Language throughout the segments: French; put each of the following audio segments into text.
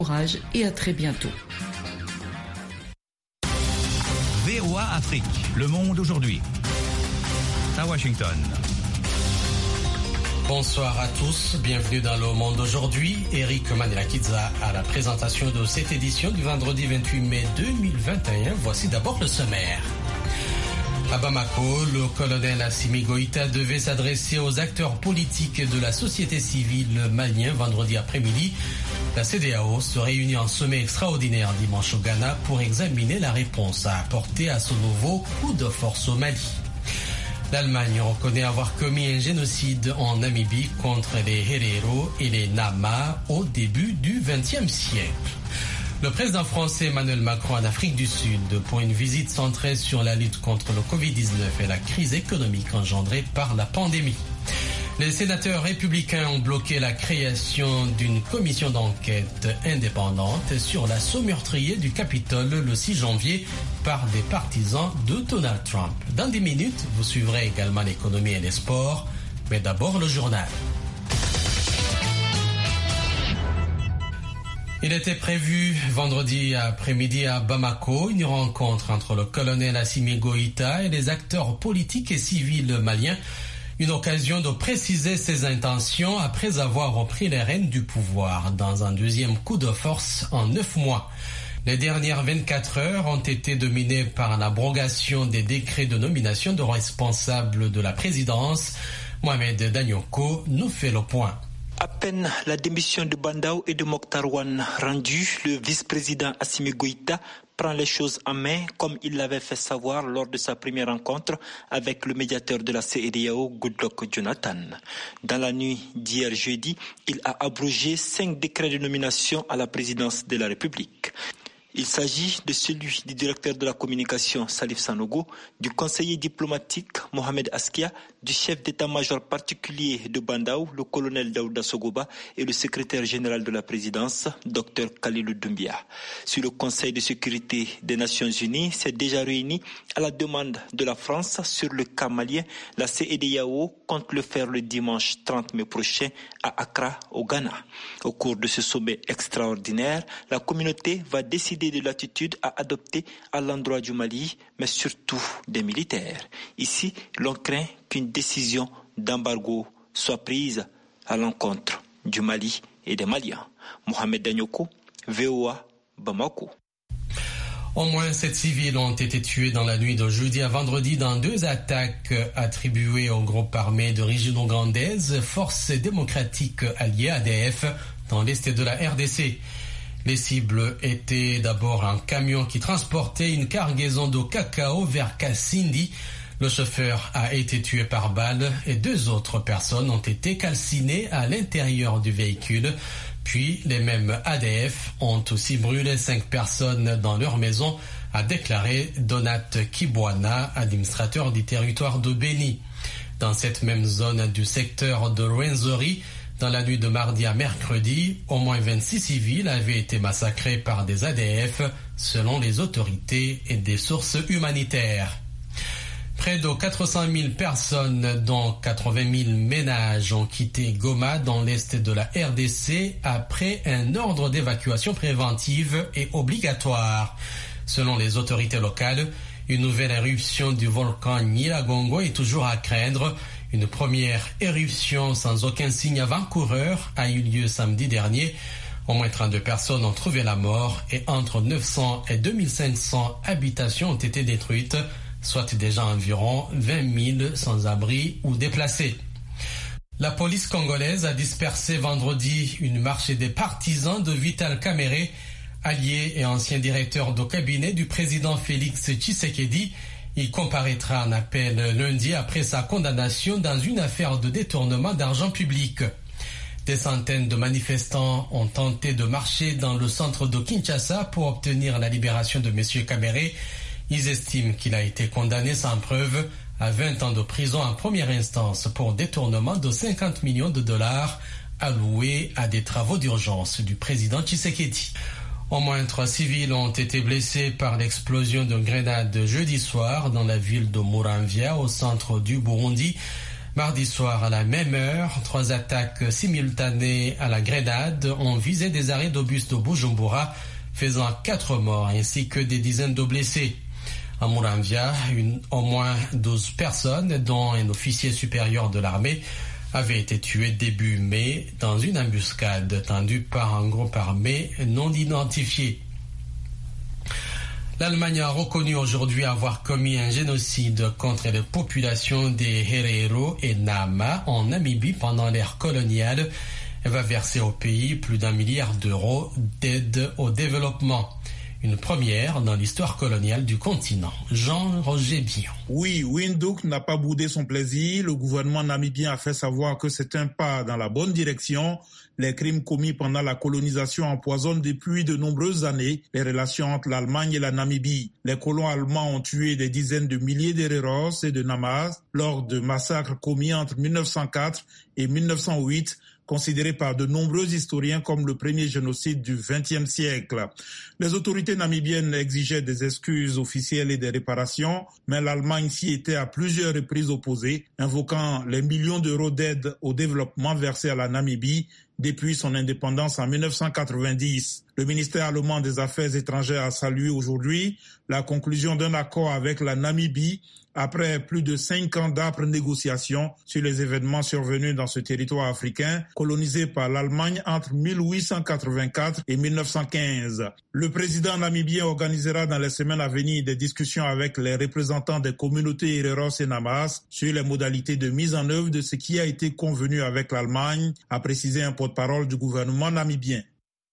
Courage et à très bientôt. VOA Afrique, le monde aujourd'hui. À Washington. Bonsoir à tous, bienvenue dans le monde aujourd'hui. Eric Manilakidza à la présentation de cette édition du vendredi 28 mai 2021. Voici d'abord le sommaire. À Bamako, le colonel Assimi Goïta devait s'adresser aux acteurs politiques de la société civile malienne vendredi après-midi. La CEDEAO se réunit en sommet extraordinaire dimanche au Ghana pour examiner la réponse à apporter à ce nouveau coup de force au Mali. L'Allemagne reconnaît avoir commis un génocide en Namibie contre les Herero et les Nama au début du XXe siècle. Le président français Emmanuel Macron en Afrique du Sud pour une visite centrée sur la lutte contre le Covid-19 et la crise économique engendrée par la pandémie. Les sénateurs républicains ont bloqué la création d'une commission d'enquête indépendante sur l'assaut meurtrier du Capitole le 6 janvier par des partisans de Donald Trump. Dans 10 minutes, vous suivrez également l'économie et les sports, mais d'abord le journal. Il était prévu vendredi après-midi à Bamako une rencontre entre le colonel Assimi Goïta et les acteurs politiques et civils maliens. Une occasion de préciser ses intentions après avoir repris les rênes du pouvoir dans un deuxième coup de force en 9 mois. Les dernières 24 heures ont été dominées par l'abrogation des décrets de nomination de responsables de la présidence. Mohamed Danyoko nous fait le point. À peine la démission de Bandao et de Mokhtar Wane rendue, le vice-président Assimi Goïta prend les choses en main comme il l'avait fait savoir lors de sa première rencontre avec le médiateur de la CEDEAO, Goodluck Jonathan. Dans la nuit d'hier jeudi, il a abrogé 5 décrets de nomination à la présidence de la République. Il s'agit de celui du directeur de la communication Salif Sanogo, du conseiller diplomatique Mohamed Askia, du chef d'état-major particulier de Bandao, le colonel Daouda Sogoba, et le secrétaire général de la présidence, Dr Khalilou Doumbia. Sur le Conseil de sécurité des Nations Unies s'est déjà réuni à la demande de la France sur le cas malien. La CEDEAO compte le faire le dimanche 30 mai prochain à Accra, au Ghana. Au cours de ce sommet extraordinaire, la communauté va décider de l'attitude à adopter à l'endroit du Mali, mais surtout des militaires. Ici, l'on craint qu'une décision d'embargo soit prise à l'encontre du Mali et des Maliens. Mohamed Danyoko, VOA, Bamako. Au moins 7 civils ont été tués dans la nuit de jeudi à vendredi dans 2 attaques attribuées au groupe armé d'origine ougandaise, Forces démocratiques alliées ADF, dans l'est de la RDC. Les cibles étaient d'abord un camion qui transportait une cargaison de cacao vers Kassindi. Le chauffeur a été tué par balle et 2 autres personnes ont été calcinées à l'intérieur du véhicule. Puis les mêmes ADF ont aussi brûlé 5 personnes dans leur maison, a déclaré Donat Kibwana, administrateur du territoire de Beni. Dans cette même zone du secteur de Rwenzori, dans la nuit de mardi à mercredi, au moins 26 civils avaient été massacrés par des ADF, selon les autorités et des sources humanitaires. Près de 400 000 personnes, dont 80 000 ménages, ont quitté Goma dans l'est de la RDC après un ordre d'évacuation préventive et obligatoire. Selon les autorités locales, une nouvelle éruption du volcan Nyiragongo est toujours à craindre. Une première éruption sans aucun signe avant-coureur a eu lieu samedi dernier. Au moins 32 personnes ont trouvé la mort et entre 900 et 2500 habitations ont été détruites, soit déjà environ 20 000 sans-abri ou déplacés. La police congolaise a dispersé vendredi une marche des partisans de Vital Kamerhe, allié et ancien directeur de cabinet du président Félix Tshisekedi. Il comparaîtra en appel lundi après sa condamnation dans une affaire de détournement d'argent public. Des centaines de manifestants ont tenté de marcher dans le centre de Kinshasa pour obtenir la libération de M. Kamerhe. Ils estiment qu'il a été condamné sans preuve à 20 ans de prison en première instance pour détournement de 50 millions de dollars alloués à des travaux d'urgence du président Tshisekedi. Au moins 3 civils ont été blessés par l'explosion de grenades jeudi soir dans la ville de Muramvya, au centre du Burundi. Mardi soir, à la même heure, 3 attaques simultanées à la grenade ont visé des arrêts d'obus de Bujumbura, faisant 4 morts ainsi que des dizaines de blessés. À Muramvya, au moins 12 personnes, dont un officier supérieur de l'armée, avaient été tuées début mai dans une embuscade tendue par un groupe armé non identifié. L'Allemagne a reconnu aujourd'hui avoir commis un génocide contre les populations des Herero et Nama en Namibie pendant l'ère coloniale. Elle va verser au pays plus d'1 milliard d'euros d'aide au développement. Une première dans l'histoire coloniale du continent. Jean-Roger Bion. Oui, Windhoek n'a pas boudé son plaisir. Le gouvernement namibien a fait savoir que c'est un pas dans la bonne direction. Les crimes commis pendant la colonisation empoisonnent depuis de nombreuses années les relations entre l'Allemagne et la Namibie. Les colons allemands ont tué des dizaines de milliers d'Hereros et de Namas lors de massacres commis entre 1904 et 1908, considéré par de nombreux historiens comme le premier génocide du XXe siècle. Les autorités namibiennes exigeaient des excuses officielles et des réparations, mais l'Allemagne s'y était à plusieurs reprises opposée, invoquant les millions d'euros d'aide au développement versés à la Namibie depuis son indépendance en 1990. Le ministère allemand des Affaires étrangères a salué aujourd'hui la conclusion d'un accord avec la Namibie après plus de 5 ans d'âpres négociations sur les événements survenus dans ce territoire africain colonisé par l'Allemagne entre 1884 et 1915. Le président namibien organisera dans les semaines à venir des discussions avec les représentants des communautés Hereros et Namas sur les modalités de mise en œuvre de ce qui a été convenu avec l'Allemagne, a précisé un porte-parole du gouvernement namibien.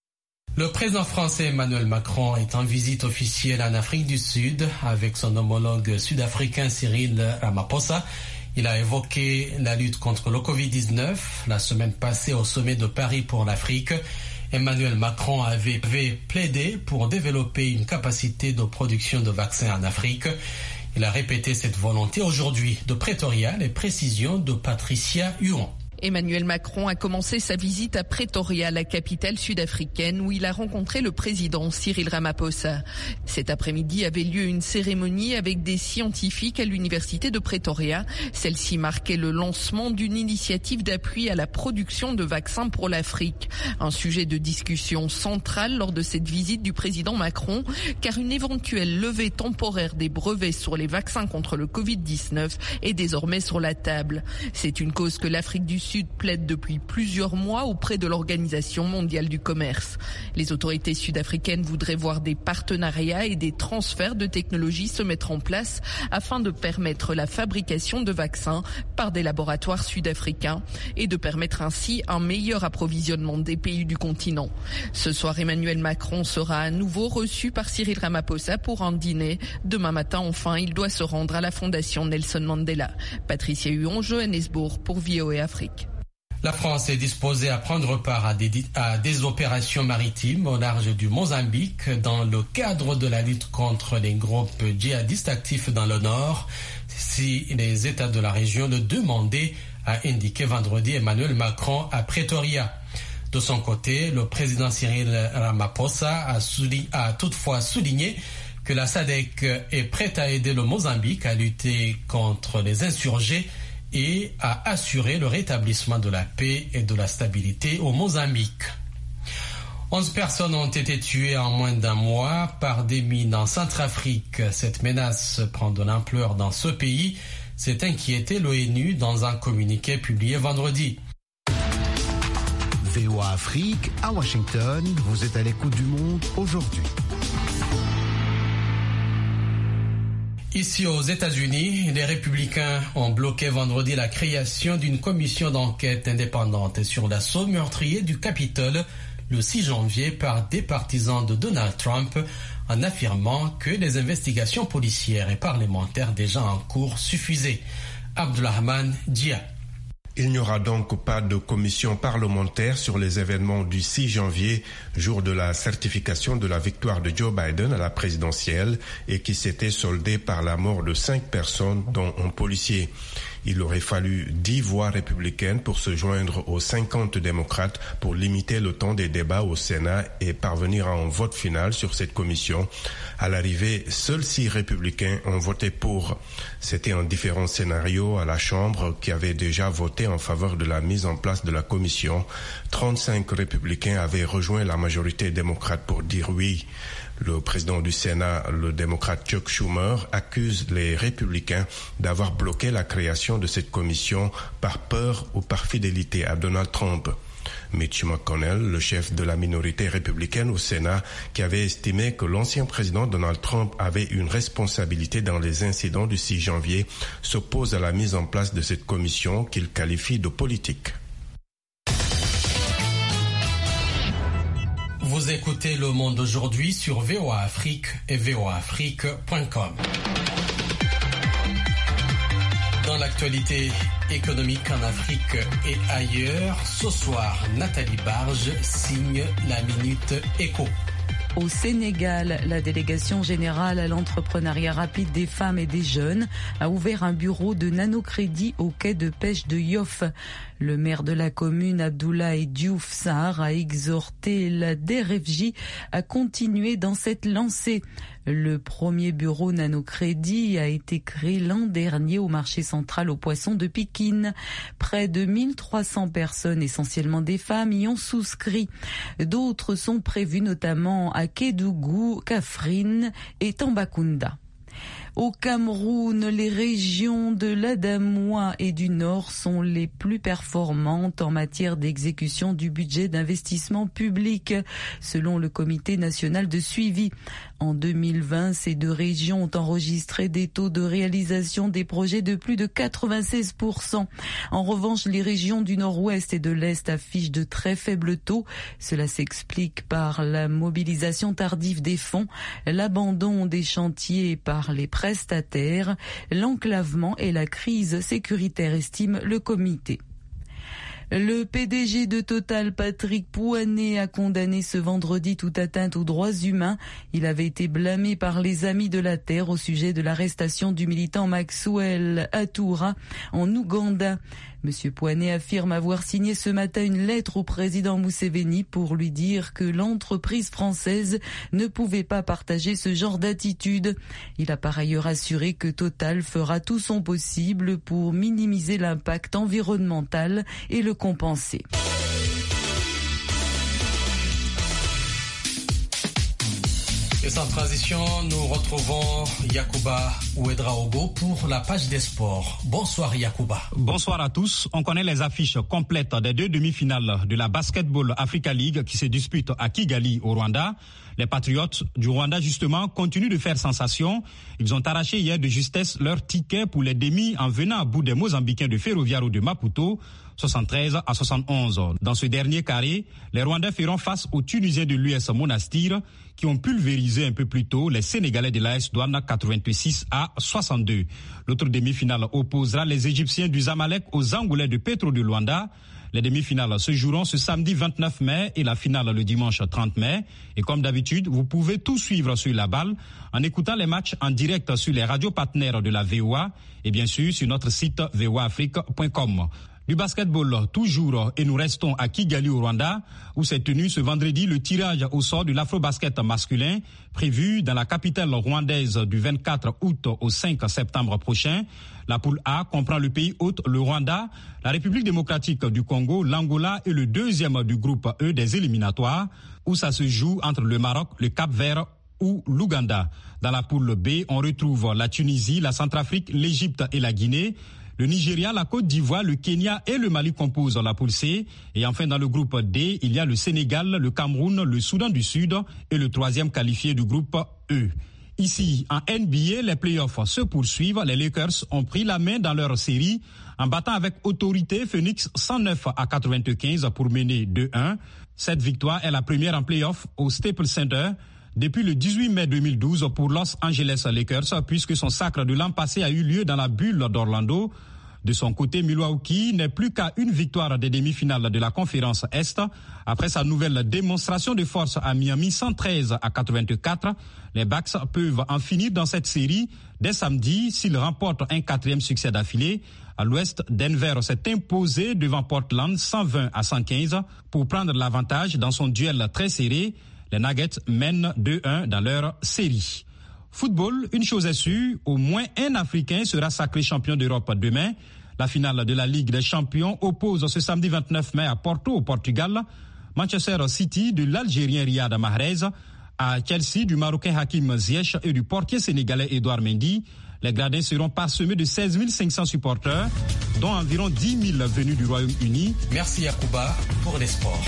Le président français Emmanuel Macron est en visite officielle en Afrique du Sud avec son homologue sud-africain Cyril Ramaphosa. Il a évoqué la lutte contre le Covid-19 la semaine passée au sommet de Paris pour l'Afrique. Emmanuel Macron avait plaidé pour développer une capacité de production de vaccins en Afrique. Il a répété cette volonté aujourd'hui. De Pretoria, les précisions de Patricia Huon. Emmanuel Macron a commencé sa visite à Pretoria, la capitale sud-africaine, où il a rencontré le président Cyril Ramaphosa. Cet après-midi avait lieu une cérémonie avec des scientifiques à l'université de Pretoria. Celle-ci marquait le lancement d'une initiative d'appui à la production de vaccins pour l'Afrique. Un sujet de discussion central lors de cette visite du président Macron, car une éventuelle levée temporaire des brevets sur les vaccins contre le Covid-19 est désormais sur la table. C'est une cause que l'Afrique du Sud plaide depuis plusieurs mois auprès de l'Organisation mondiale du commerce. Les autorités sud-africaines voudraient voir des partenariats et des transferts de technologies se mettre en place afin de permettre la fabrication de vaccins par des laboratoires sud-africains et de permettre ainsi un meilleur approvisionnement des pays du continent. Ce soir, Emmanuel Macron sera à nouveau reçu par Cyril Ramaphosa pour un dîner. Demain matin, enfin, il doit se rendre à la Fondation Nelson Mandela. Patricia Huon, Johannesburg pour VOA Afrique. La France est disposée à prendre part à des opérations maritimes au large du Mozambique dans le cadre de la lutte contre les groupes djihadistes actifs dans le nord, si les États de la région le demandaient, a indiqué vendredi Emmanuel Macron à Pretoria. De son côté, le président Cyril Ramaphosa a toutefois souligné que la SADC est prête à aider le Mozambique à lutter contre les insurgés et à assurer le rétablissement de la paix et de la stabilité au Mozambique. 11 personnes ont été tuées en moins d'un mois par des mines en Centrafrique. Cette menace prend de l'ampleur dans ce pays, s'est inquiété l'ONU dans un communiqué publié vendredi. VOA Afrique, à Washington, vous êtes à l'écoute du monde aujourd'hui. Ici aux États-Unis, les républicains ont bloqué vendredi la création d'une commission d'enquête indépendante sur l'assaut meurtrier du Capitole le 6 janvier par des partisans de Donald Trump en affirmant que les investigations policières et parlementaires déjà en cours suffisaient. Abdulrahman Dia. Il n'y aura donc pas de commission parlementaire sur les événements du 6 janvier, jour de la certification de la victoire de Joe Biden à la présidentielle et qui s'était soldée par la mort de 5 personnes, dont un policier. Il aurait fallu 10 voix républicaines pour se joindre aux 50 démocrates pour limiter le temps des débats au Sénat et parvenir à un vote final sur cette commission. À l'arrivée, seuls 6 républicains ont voté pour. C'était un différent scénario à la Chambre qui avait déjà voté en faveur de la mise en place de la commission. 35 républicains avaient rejoint la majorité démocrate pour dire oui. Le président du Sénat, le démocrate Chuck Schumer, accuse les républicains d'avoir bloqué la création de cette commission par peur ou par fidélité à Donald Trump. Mitch McConnell, le chef de la minorité républicaine au Sénat, qui avait estimé que l'ancien président Donald Trump avait une responsabilité dans les incidents du 6 janvier, s'oppose à la mise en place de cette commission qu'il qualifie de politique. Vous écoutez Le Monde aujourd'hui sur VOA Afrique et voaafrique.com. Dans l'actualité économique en Afrique et ailleurs, ce soir, Nathalie Barge signe la Minute Éco. Au Sénégal, la délégation générale à l'entrepreneuriat rapide des femmes et des jeunes a ouvert un bureau de nanocrédit au quai de pêche de Yoff. Le maire de la commune, Abdoulaye Diouf Sarr, a exhorté la DRFJ à continuer dans cette lancée. Le premier bureau nanocrédit a été créé l'an dernier au marché central aux poissons de Pikine. Près de 1300 personnes, essentiellement des femmes, y ont souscrit. D'autres sont prévus notamment à Kédougou, Kaffrine et Tambacounda. Au Cameroun, les régions de l'Adamawa et du Nord sont les plus performantes en matière d'exécution du budget d'investissement public, selon le Comité national de suivi. En 2020, ces deux régions ont enregistré des taux de réalisation des projets de plus de 96%. En revanche, les régions du Nord-Ouest et de l'Est affichent de très faibles taux. Cela s'explique par la mobilisation tardive des fonds, l'abandon des chantiers par les prestataires, l'enclavement et la crise sécuritaire, estime le comité. Le PDG de Total, Patrick Pouyanné, a condamné ce vendredi toute atteinte aux droits humains. Il avait été blâmé par les Amis de la Terre au sujet de l'arrestation du militant Maxwell Atoura en Ouganda. Monsieur Pouyanné affirme avoir signé ce matin une lettre au président Museveni pour lui dire que l'entreprise française ne pouvait pas partager ce genre d'attitude. Il a par ailleurs assuré que Total fera tout son possible pour minimiser l'impact environnemental et le compenser. Et sans transition, nous retrouvons Yacouba Ouedraogo pour la page des sports. Bonsoir Yacouba. Bonsoir à tous. On connaît les affiches complètes des 2 demi-finales de la Basketball Africa League qui se disputent à Kigali au Rwanda. Les Patriotes du Rwanda, justement, continuent de faire sensation. Ils ont arraché hier de justesse leur ticket pour les demi en venant à bout des Mozambicains de Ferroviario de Maputo, 73-71. Dans ce dernier carré, les Rwandais feront face aux Tunisiens de l'US Monastir qui ont pulvérisé un peu plus tôt les Sénégalais de l'AS Douane 86-62. L'autre demi-finale opposera les Égyptiens du Zamalek aux Angolais de Petro de Luanda. Les demi-finales se joueront ce samedi 29 mai et la finale le dimanche 30 mai. Et comme d'habitude, vous pouvez tout suivre sur la balle en écoutant les matchs en direct sur les radios partenaires de la VOA et bien sûr sur notre site voaafrique.com. Du basketball toujours et nous restons à Kigali au Rwanda où s'est tenu ce vendredi le tirage au sort de l'afro-basket masculin prévu dans la capitale rwandaise du 24 août au 5 septembre prochain. La poule A comprend le pays hôte, le Rwanda, la République démocratique du Congo, l'Angola et le deuxième du groupe E des éliminatoires où ça se joue entre le Maroc, le Cap-Vert ou l'Ouganda. Dans la poule B, on retrouve la Tunisie, la Centrafrique, l'Égypte et la Guinée. Le Nigeria, la Côte d'Ivoire, le Kenya et le Mali composent la poule C. Et enfin, dans le groupe D, il y a le Sénégal, le Cameroun, le Soudan du Sud et le troisième qualifié du groupe E. Ici, en NBA, les playoffs se poursuivent. Les Lakers ont pris la main dans leur série en battant avec autorité Phoenix 109-95 pour mener 2-1. Cette victoire est la première en playoff au Staples Center depuis le 18 mai 2012 pour Los Angeles Lakers, puisque son sacre de l'an passé a eu lieu dans la bulle d'Orlando. De son côté, Milwaukee n'est plus qu'à une victoire des demi-finales de la conférence Est. Après sa nouvelle démonstration de force à Miami 113-84, les Bucks peuvent en finir dans cette série dès samedi s'ils remportent un 4e succès d'affilée. À l'Ouest, Denver s'est imposé devant Portland 120-115 pour prendre l'avantage dans son duel très serré. Les Nuggets mènent 2-1 dans leur série. Football, une chose est sûre, au moins un Africain sera sacré champion d'Europe demain. La finale de la Ligue des Champions oppose ce samedi 29 mai à Porto, au Portugal, Manchester City de l'Algérien Riyad Mahrez à Chelsea du Marocain Hakim Ziyech et du portier sénégalais Edouard Mendy. Les gradins seront parsemés de 16 500 supporters, dont environ 10 000 venus du Royaume-Uni. Merci Yacouba pour les sports.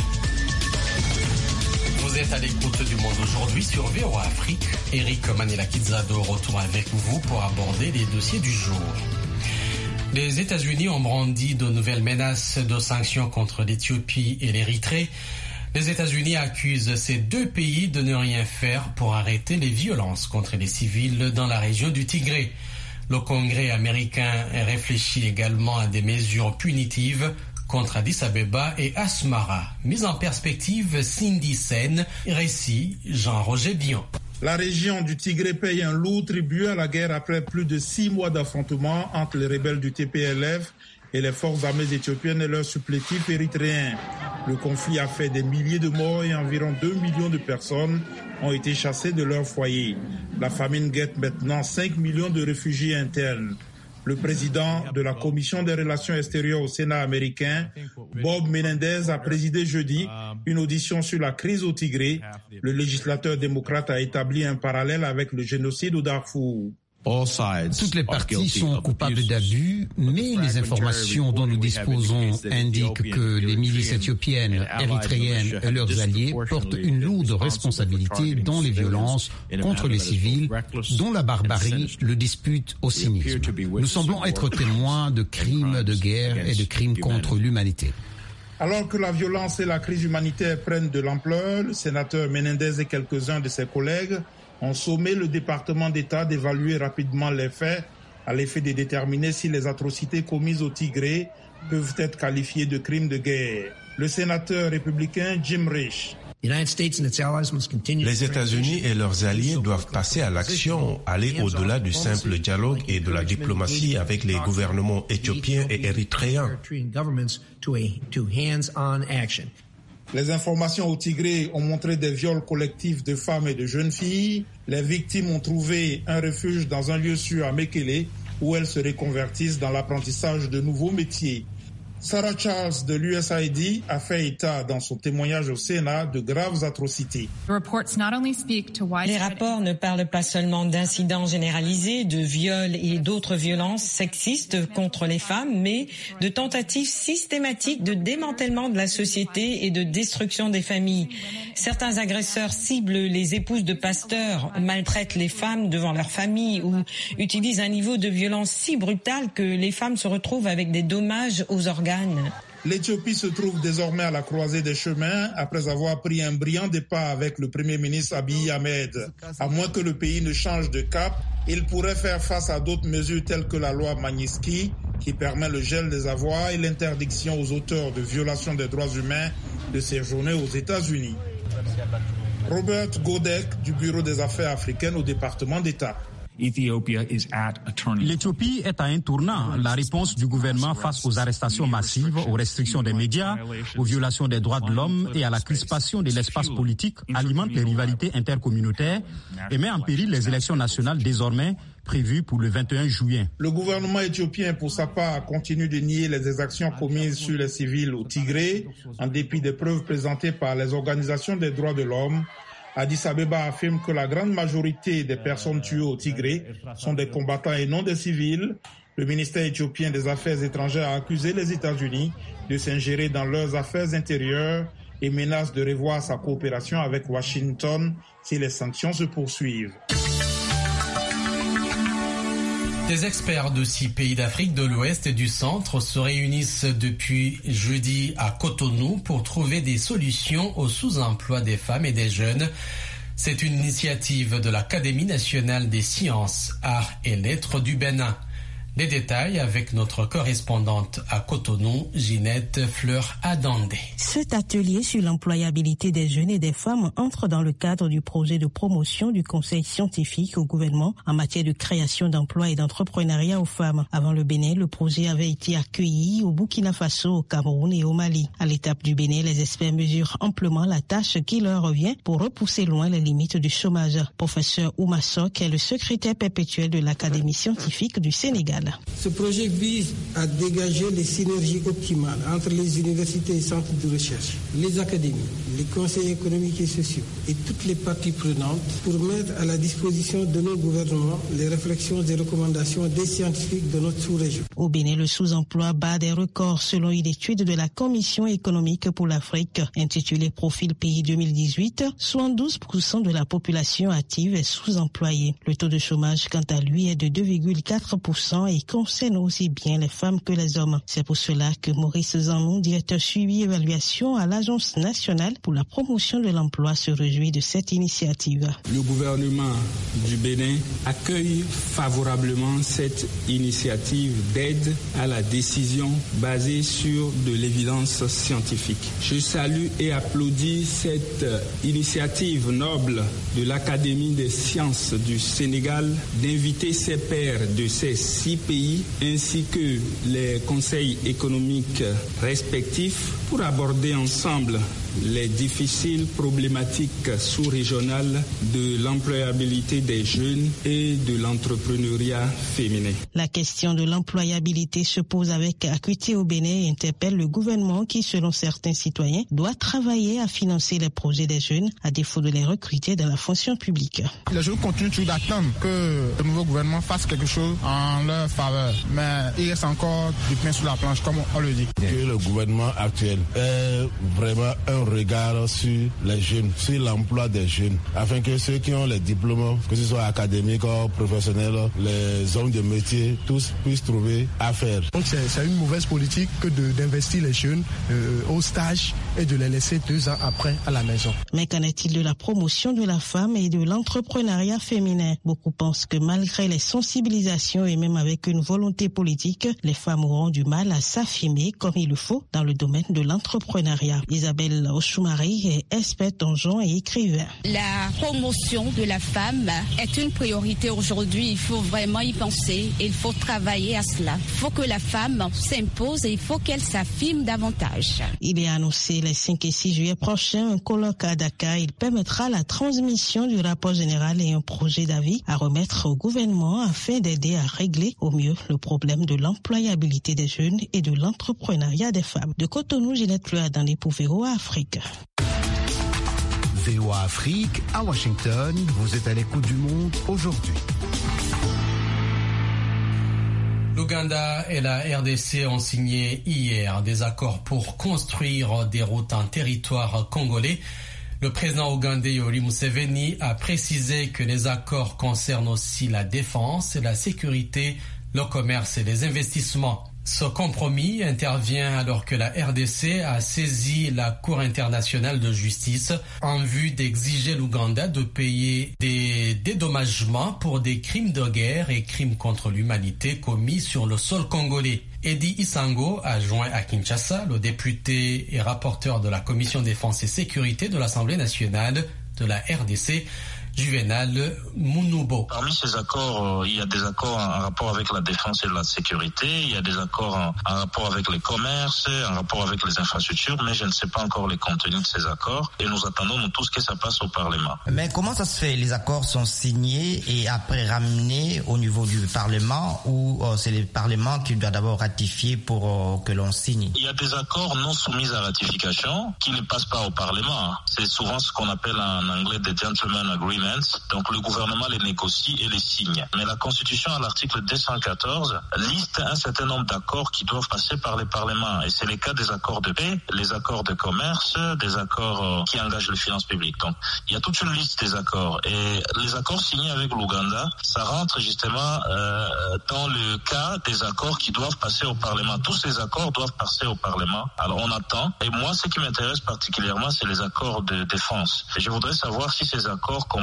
Vous êtes à l'écoute du Monde aujourd'hui sur VOA Afrique. Eric Manela-Kizado retourne avec vous pour aborder les dossiers du jour. Les États-Unis ont brandi de nouvelles menaces de sanctions contre l'Éthiopie et l'Érythrée. Les États-Unis accusent ces deux pays de ne rien faire pour arrêter les violences contre les civils dans la région du Tigré. Le Congrès américain réfléchit également à des mesures punitives contre Addis Abeba et Asmara. Mise en perspective, Cindy Sen, récit Jean-Roger Bion. La région du Tigré paye un lourd tribut à la guerre après plus de 6 mois d'affrontements entre les rebelles du TPLF et les forces armées éthiopiennes et leurs supplétifs érythréens. Le conflit a fait des milliers de morts et environ 2 millions de personnes ont été chassées de leur foyer. La famine guette maintenant 5 millions de réfugiés internes. Le président de la Commission des relations extérieures au Sénat américain, Bob Menendez, a présidé jeudi une audition sur la crise au Tigré. Le législateur démocrate a établi un parallèle avec le génocide au Darfour. Toutes les parties sont coupables d'abus, mais les informations dont nous disposons indiquent que les milices éthiopiennes, érythréennes et leurs alliés portent une lourde responsabilité dans les violences contre les civils, dont la barbarie le dispute au cynisme. Nous semblons être témoins de crimes de guerre et de crimes contre l'humanité. Alors que la violence et la crise humanitaire prennent de l'ampleur, le sénateur Menendez et quelques-uns de ses collègues ont sommé le département d'État d'évaluer rapidement les faits à l'effet de déterminer si les atrocités commises au Tigré peuvent être qualifiées de crimes de guerre. Le sénateur républicain Jim Risch. Les États-Unis et leurs alliés doivent passer à l'action, aller au-delà du simple dialogue et de la diplomatie avec les gouvernements éthiopiens et érythréens. Les informations au Tigré ont montré des viols collectifs de femmes et de jeunes filles. Les victimes ont trouvé un refuge dans un lieu sûr à Mekele où elles se reconvertissent dans l'apprentissage de nouveaux métiers. Sarah Charles de l'USAID a fait état dans son témoignage au Sénat de graves atrocités. Les rapports ne parlent pas seulement d'incidents généralisés, de viols et d'autres violences sexistes contre les femmes, mais de tentatives systématiques de démantèlement de la société et de destruction des familles. Certains agresseurs ciblent les épouses de pasteurs, maltraitent les femmes devant leur famille ou utilisent un niveau de violence si brutal que les femmes se retrouvent avec des dommages aux organes. L'Éthiopie se trouve désormais à la croisée des chemins après avoir pris un brillant départ avec le Premier ministre Abiy Ahmed. À moins que le pays ne change de cap, il pourrait faire face à d'autres mesures telles que la loi Magnitsky qui permet le gel des avoirs et l'interdiction aux auteurs de violations des droits humains de séjourner aux États-Unis. Robert Godek du Bureau des affaires africaines au département d'État. L'Éthiopie est à un tournant. La réponse du gouvernement face aux arrestations massives, aux restrictions des médias, aux violations des droits de l'homme et à la crispation de l'espace politique alimente les rivalités intercommunautaires et met en péril les élections nationales désormais prévues pour le 21 juillet. Le gouvernement éthiopien, pour sa part, continue de nier les exactions commises sur les civils au Tigré, en dépit des preuves présentées par les organisations des droits de l'homme. Addis Abeba affirme que la grande majorité des personnes tuées au Tigré sont des combattants et non des civils. Le ministère éthiopien des Affaires étrangères a accusé les États-Unis de s'ingérer dans leurs affaires intérieures et menace de revoir sa coopération avec Washington si les sanctions se poursuivent. Des experts de 6 pays d'Afrique de l'Ouest et du Centre se réunissent depuis jeudi à Cotonou pour trouver des solutions au sous-emploi des femmes et des jeunes. C'est une initiative de l'Académie nationale des sciences, arts et lettres du Bénin. Les détails avec notre correspondante à Cotonou, Ginette Fleur-Adandé. Cet atelier sur l'employabilité des jeunes et des femmes entre dans le cadre du projet de promotion du Conseil scientifique au gouvernement en matière de création d'emplois et d'entrepreneuriat aux femmes. Avant le Bénin, le projet avait été accueilli au Burkina Faso, au Cameroun et au Mali. À l'étape du Bénin, les experts mesurent amplement la tâche qui leur revient pour repousser loin les limites du chômage. Professeur Ouma Sok est le secrétaire perpétuel de l'Académie scientifique du Sénégal. Ce projet vise à dégager les synergies optimales entre les universités et centres de recherche, les académies, les conseils économiques et sociaux et toutes les parties prenantes pour mettre à la disposition de nos gouvernements les réflexions et recommandations des scientifiques de notre sous-région. Au Bénin, le sous-emploi bat des records selon une étude de la Commission économique pour l'Afrique intitulée Profil pays 2018. 72% de la population active est sous-employée. Le taux de chômage, quant à lui, est de 2,4% et concerne aussi bien les femmes que les hommes. C'est pour cela que Maurice Zanon, directeur suivi évaluation à l'Agence nationale pour la promotion de l'emploi, se réjouit de cette initiative. Le gouvernement du Bénin accueille favorablement cette initiative d'aide à la décision basée sur de l'évidence scientifique. Je salue et applaudis cette initiative noble de l'Académie des sciences du Sénégal d'inviter ses pairs de ces 6 pays ainsi que les conseils économiques respectifs pour aborder ensemble les difficiles problématiques sous-régionales de l'employabilité des jeunes et de l'entrepreneuriat féminin. La question de l'employabilité se pose avec acuité au Bénin et interpelle le gouvernement qui, selon certains citoyens, doit travailler à financer les projets des jeunes à défaut de les recruter dans la fonction publique. Les jeunes continuent toujours d'attendre que le nouveau gouvernement fasse quelque chose en leur faveur, mais il reste encore du pain sur la planche, comme on le dit. Que le gouvernement actuel ait vraiment un regard sur les jeunes, sur l'emploi des jeunes, afin que ceux qui ont les diplômes, que ce soit académiques ou professionnels, les hommes de métier, tous puissent trouver à faire. Donc c'est une mauvaise politique que d'investir les jeunes au stage et de les laisser 2 ans après à la maison. Mais qu'en est-il de la promotion de la femme et de l'entrepreneuriat féminin? Beaucoup pensent que malgré les sensibilisations et même avec une volonté politique, les femmes auront du mal à s'affirmer comme il le faut dans le domaine de l'entrepreneuriat. Isabelle Ochoumari est experte en genre et écrivain. La promotion de la femme est une priorité aujourd'hui. Il faut vraiment y penser et il faut travailler à cela. Il faut que la femme s'impose et il faut qu'elle s'affirme davantage. Il est annoncé les 5 et 6 juillet prochains un colloque à Dakar. Il permettra la transmission du rapport général et un projet d'avis à remettre au gouvernement afin d'aider à régler au mieux le problème de l'employabilité des jeunes et de l'entrepreneuriat des femmes. De Cotonou, Ginette Fleur-Adandé pour VOA Afrique. VOA Afrique, à Washington, vous êtes à l'écoute du monde aujourd'hui. L'Ouganda et la RDC ont signé hier des accords pour construire des routes en territoire congolais. Le président ougandais Yoweri Museveni a précisé que les accords concernent aussi la défense, la sécurité, le commerce et les investissements. Ce compromis intervient alors que la RDC a saisi la Cour internationale de justice en vue d'exiger l'Ouganda de payer des dédommagements pour des crimes de guerre et crimes contre l'humanité commis sur le sol congolais. Eddie Isango, adjoint à Kinshasa, le député et rapporteur de la Commission défense et sécurité de l'Assemblée nationale de la RDC, Juvenal Munubo. Parmi ces accords, il y a des accords en rapport avec la défense et la sécurité, il y a des accords en rapport avec les commerces, en rapport avec les infrastructures, mais je ne sais pas encore les contenus de ces accords et nous attendons nous tous que ça passe au Parlement. Mais comment ça se fait? Les accords sont signés et après ramenés au niveau du Parlement ou c'est le Parlement qui doit d'abord ratifier pour que l'on signe? Il y a des accords non soumis à ratification qui ne passent pas au Parlement. C'est souvent ce qu'on appelle en anglais des gentlemen agreements. Donc le gouvernement les négocie et les signe. Mais la Constitution à l'article 214 liste un certain nombre d'accords qui doivent passer par les parlements. Et c'est le cas des accords de paix, les accords de commerce, des accords qui engagent les finances publiques. Donc il y a toute une liste des accords. Et les accords signés avec l'Ouganda, ça rentre justement dans le cas des accords qui doivent passer au Parlement. Tous ces accords doivent passer au Parlement. Alors on attend. Et moi, ce qui m'intéresse particulièrement, c'est les accords de défense. Et je voudrais savoir si ces accords comprennent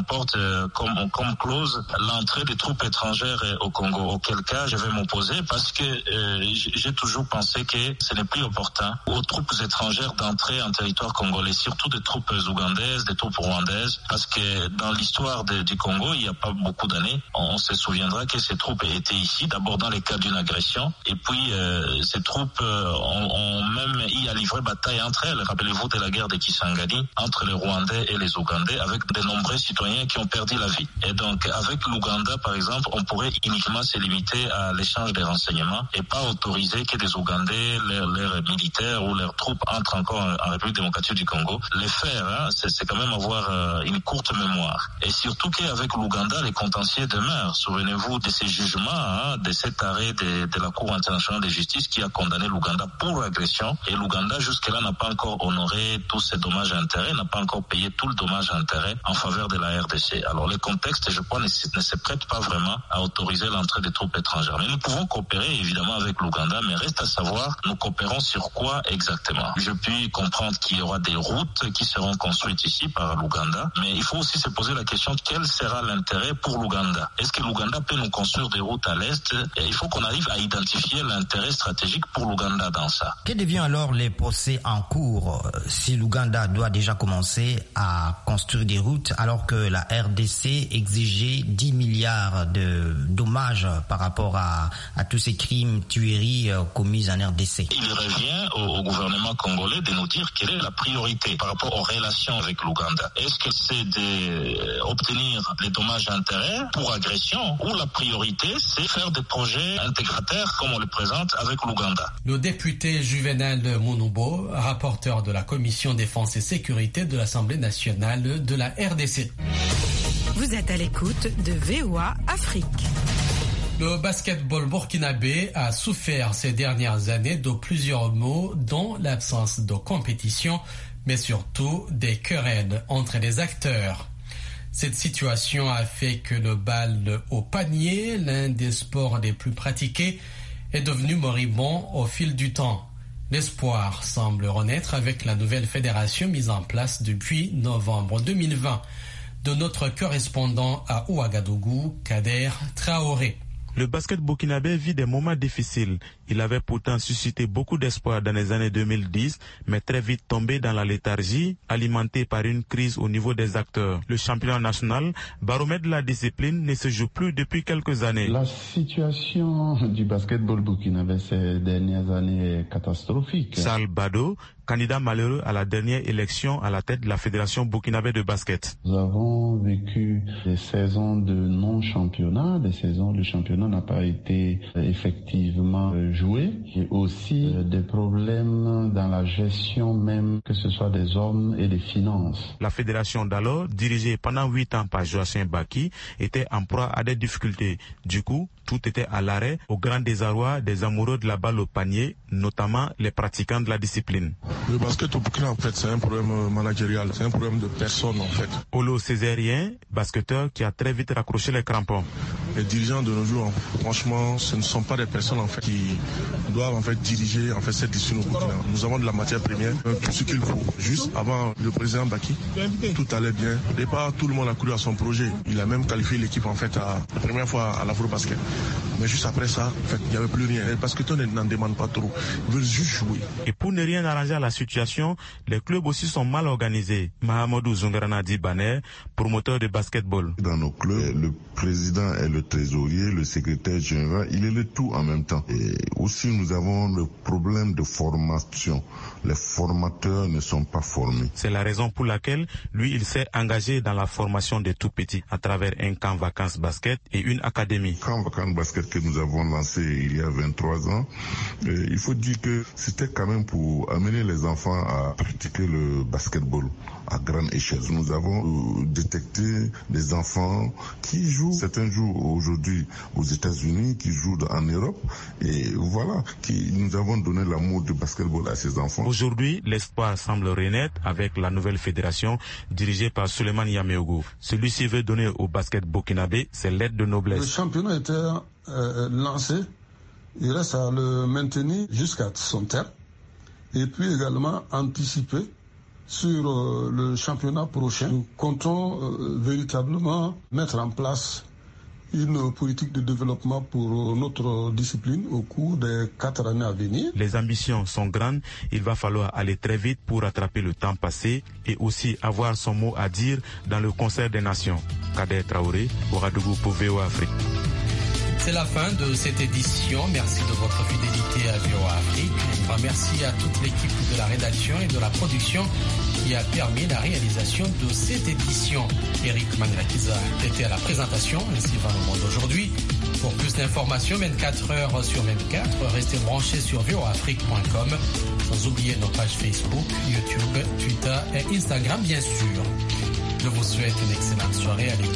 comporte comme clause l'entrée des troupes étrangères au Congo. Auquel cas, je vais m'opposer parce que j'ai toujours pensé que ce n'est plus opportun aux troupes étrangères d'entrer en territoire congolais, surtout des troupes ougandaises, des troupes rwandaises, parce que dans l'histoire du Congo, il n'y a pas beaucoup d'années, on se souviendra que ces troupes étaient ici, d'abord dans le cadre d'une agression, et puis ces troupes ont même y a livré bataille entre elles. Rappelez-vous de la guerre de Kisangani entre les Rwandais et les Ougandais, avec de nombreux citoyens qui ont perdu la vie. Et donc, avec l'Ouganda, par exemple, on pourrait uniquement se limiter à l'échange des renseignements et pas autoriser que des Ougandais, leurs militaires ou leurs troupes entrent encore en République démocratique du Congo. Les faire, c'est quand même avoir une courte mémoire. Et surtout qu'avec l'Ouganda, les contentieux demeurent. Souvenez-vous de ces jugements, de cet arrêt de la Cour internationale de justice qui a condamné l'Ouganda pour agression. Et l'Ouganda, jusque-là, n'a pas encore honoré tous ces dommages et intérêts, n'a pas encore payé tout le dommage et intérêt en faveur de la RDC. Alors, le contexte, je crois, ne se prête pas vraiment à autoriser l'entrée des troupes étrangères. Mais nous pouvons coopérer, évidemment, avec l'Ouganda, mais reste à savoir, nous coopérons sur quoi exactement. Je puis comprendre qu'il y aura des routes qui seront construites ici par l'Ouganda, mais il faut aussi se poser la question de quel sera l'intérêt pour l'Ouganda. Est-ce que l'Ouganda peut nous construire des routes à l'Est? Et il faut qu'on arrive à identifier l'intérêt stratégique pour l'Ouganda dans ça. Que devient alors les procès en cours si l'Ouganda doit déjà commencer à construire des routes alors que la RDC exigeait 10 milliards de dommages par rapport à tous ces crimes, tueries commises en RDC? Il revient au gouvernement congolais de nous dire quelle est la priorité par rapport aux relations avec l'Ouganda. Est-ce que c'est d'obtenir les dommages et intérêts pour agression ou la priorité c'est faire des projets intégrateurs comme on le présente avec l'Ouganda? Le député Juvenal Mounoubo, rapporteur de la Commission défense et sécurité de l'Assemblée nationale de la RDC. Vous êtes à l'écoute de VOA Afrique. Le basketball burkinabé a souffert ces dernières années de plusieurs maux, dont l'absence de compétition, mais surtout des querelles entre les acteurs. Cette situation a fait que le bal au panier, l'un des sports les plus pratiqués, est devenu moribond au fil du temps. L'espoir semble renaître avec la nouvelle fédération mise en place depuis novembre 2020. De notre correspondant à Ouagadougou, Kader Traoré. Le basket burkinabé vit des moments difficiles. Il avait pourtant suscité beaucoup d'espoir dans les années 2010, mais très vite tombé dans la léthargie, alimentée par une crise au niveau des acteurs. Le championnat national, baromètre de la discipline, ne se joue plus depuis quelques années. La situation du basketball burkinabé ces dernières années est catastrophique. Sal Bado, candidat malheureux à la dernière élection à la tête de la Fédération burkinabé de basket. Nous avons vécu des saisons de non-championnat, des saisons où le championnat n'a pas été effectivement joué, et aussi des problèmes dans la gestion même, que ce soit des hommes et des finances. La fédération d'alors, dirigée pendant 8 ans par Joachim Baki, était en proie à des difficultés. Du coup, tout était à l'arrêt, au grand désarroi des amoureux de la balle au panier, notamment les pratiquants de la discipline. Le basket au Burkina, en fait, c'est un problème managérial, c'est un problème de personne, en fait. Olo Césarien, basketteur qui a très vite raccroché les crampons. Les dirigeants de nos jours, franchement, ce ne sont pas des personnes, en fait, qui doivent, en fait, diriger, en fait, cette discipline au Burkina. Nous avons de la matière première, tout ce qu'il faut. Juste avant le président Baki, tout allait bien. Au départ, tout le monde a cru à son projet. Il a même qualifié l'équipe, en fait, la première fois à l'Afro-Basket. Mais juste après ça, en fait, il n'y avait plus rien. Les basketteurs n'en demandent pas trop. Ils veulent juste jouer. Et pour ne rien arranger à la situation, les clubs aussi sont mal organisés. Mahamadou Zungarana Dibaner, promoteur de basketball. Dans nos clubs, le président est le trésorier, le secrétaire général, il est le tout en même temps. Et aussi, nous avons le problème de formation. Les formateurs ne sont pas formés. C'est la raison pour laquelle, lui, il s'est engagé dans la formation des tout-petits à travers un camp vacances basket et une académie. Camp vacances basket que nous avons lancé il y a 23 ans, il faut dire que c'était quand même pour amener les enfants à pratiquer le basketball à grande échelle. Nous avons détecté des enfants qui jouent, certains jouent aujourd'hui aux États-Unis, qui jouent en Europe, et voilà, nous avons donné l'amour du basketball à ces enfants. Aujourd'hui, l'espoir semble renaître avec la nouvelle fédération dirigée par Suleiman Yameogo. Celui-ci veut donner au basket burkinabé ses lettres de noblesse. Le championnat était lancé, il reste à le maintenir jusqu'à son terme, et puis également anticiper sur le championnat prochain. Nous comptons véritablement mettre en place une politique de développement pour notre discipline au cours des 4 années à venir. Les ambitions sont grandes, il va falloir aller très vite pour rattraper le temps passé et aussi avoir son mot à dire dans le concert des nations. Kader Traoré, Ouagadougou pour VOA Afrique. C'est la fin de cette édition. Merci de votre fidélité à VOA Afrique. Un grand merci à toute l'équipe de la rédaction et de la production qui a permis la réalisation de cette édition. Eric Mangrakiza était à la présentation, ainsi va le monde aujourd'hui. Pour plus d'informations, 24 heures sur 24, restez branchés sur voaafrique.com, sans oublier nos pages Facebook, YouTube, Twitter et Instagram, bien sûr. Je vous souhaite une excellente soirée à l'écoute